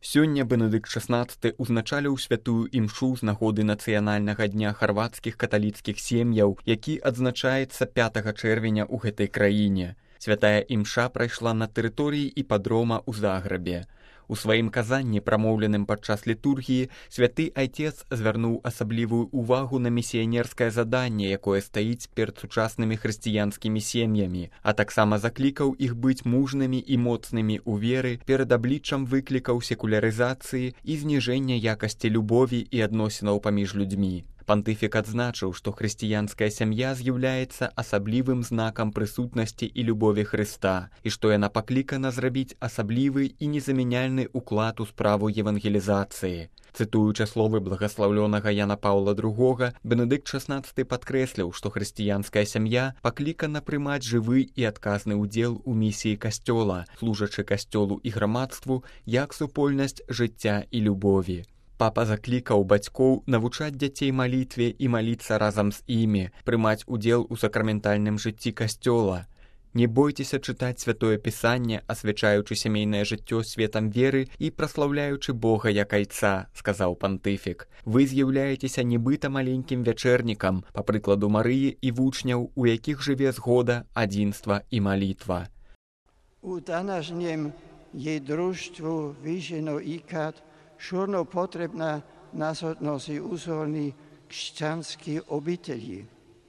Сёння Бенедыкт XVI узначаліў святую імшу з нагоды нацыянальнага дня харвацкіх каталіцкіх сем'яў, які адзначаецца 5 чэрвеня ў гэтай краіне. Святая імша прайшла на тэрыторыі іпадрома ў Загрэбе. У сваім казанні, прамоўленым падчас літургіі, святы айцец звярнуў асаблівую ўвагу на місіянерскае заданне, якое стаіць перад сучаснымі хрысціянскімі сем'ямі, а таксама заклікаў іх быць мужнымі і моцнымі ў веры перад абліччам выклікаў секулярызацыі і зніжэння якасці любові і адносінаў паміж людзьмі. Пантыфік адзначыў, што хрысціянская сям'я з'яўляецца асаблівым знакам прысутнасці і любові Хрыста, і што яна паклікана зрабіць асаблівы і незамяняльны ўклад у справу евангелізацыі. Цытуючы словы благаслаўлёнага Яна Паўла II, Бенедыкт XVI падкрэсліў, што хрысціянская сям'я паклікана прымаць жывы і адказны ўдзел у місіі касцёла, служачы касцёлу і грамадству як супольнасць жыцця і любові. Папа заклікаў бацькоў навучаць дзяцей малітве і маліцца разам з імі, прымаць удзел у сакраментальным жыцці касцёла. Не бойцеся чытаць святое пісанне, асвячаючы сямейнае жыццё светам веры і праслаўляючы Бога як айца, сказаў пантыфік. Вы з'яўляецеся нібыта маленькім вячэрнікам, па прыкладу Марыі і вучняў, у якіх жыве згода, адзінства і малітва. У današnjem je društvu više no ikad žurno potrebna nazornost i uzorni křesťanskí obitelji.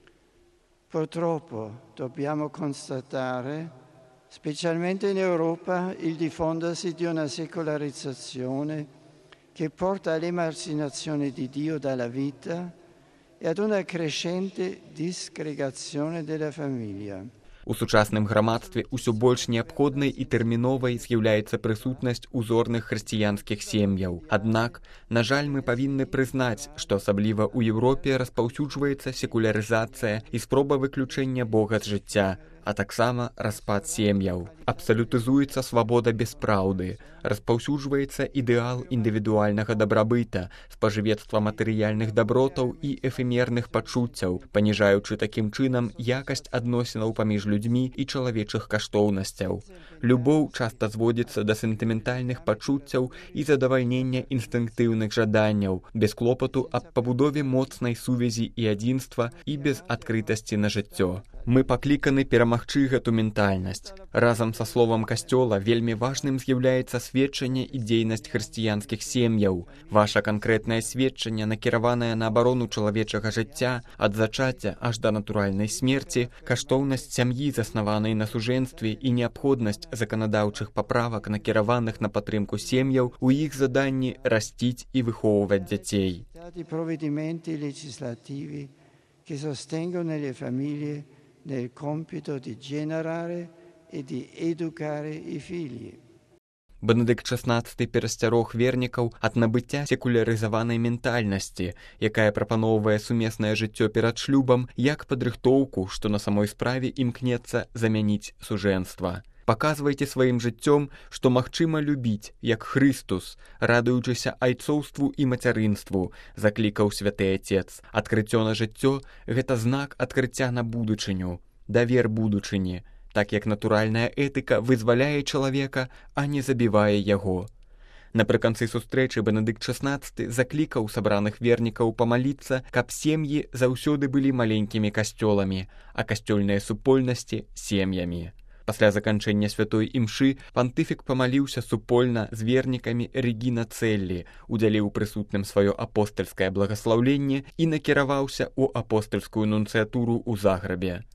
Purtroppo dobbiamo constatare, specialmente in Europa, il diffondersi di una secolarizzazione che porta all'emarginazione di Dio dalla vita e ad una crescente disgregazione della famiglia. У сучасным грамадстве ўсё больш неабходнай і тэрміновай з'яўляецца прысутнасць узорных хрысціянскіх сем'яў. Аднак, на жаль, мы павінны прызнаць, што асабліва ў Еўропе распаўсюджваецца секулярызацыя і спроба выключэння Бога з жыцця, а таксама распад сем'яў. Абсалютызуецца свабода без праўды, распаўсюджваецца ідэал індывідуальнага дабрабыта, спажывецтва матэрыяльных дабротаў і эфемерных пачуццяў, паніжаючы такім чынам якасць адносінаў паміж людзьмі і чалавечых каштоўнасцяў. Любоў часта зводзіцца да сентыментальных пачуццяў і задавальнення інстынктыўных жаданняў, без клопату аб пабудове моцнай сувязі і адзінства і без адкрытасці на жыццё. Мы пакліканы перамагчы гэту ментальнасць. Разам са словам касцёла вельмі важным з'яўляецца сведчанне і дзейнасць хрысціянскіх сем'яў. Ваша канкрэтнае сведчанне, накіраванае на абарону чалавечага жыцця, ад зачацця аж да натуральнай смерці, каштоўнасць сям'і, заснаванай на сужэнстве і неабходнасць заканадаўчых паправак, накіраваных на падтрымку сем'яў, у іх заданні расціць і выхоўваць дзяцей. Nel compito di generare e di educare i figli. Бенедыкт XVI перасцярог вернікаў ад набыцця секулярызаванай ментальнасці, якая прапаноўвае сумеснае жыццё перад шлюбам як падрыхтоўку, што на самой справе імкнецца замяніць сужэнства. Паказвайце сваім жыццём, што магчыма любіць, як Хрыстус, радуючыся айцоўству і мацярынству, заклікаў святы айцец. Адкрыццё на жыццё – гэта знак адкрыцця на будучыню, давер будучыні, так як натуральная этыка вызваляе чалавека, а не забівае яго. Напрыканцы сустрэчы Бенедыкт XVI заклікаў сабраных вернікаў памаліцца, каб сем'і заўсёды былі маленькімі касцёламі, а касцёльныя супольнасці – сем'ямі. Пасля заканчэння святой імшы пантыфік памаліўся супольна з вернікамі Рэгіна Цэллі, удзяліў прысутным сваё апостальскае благаслаўленне і накіраваўся ў апостальскую нунцыятуру ў Загрэбе.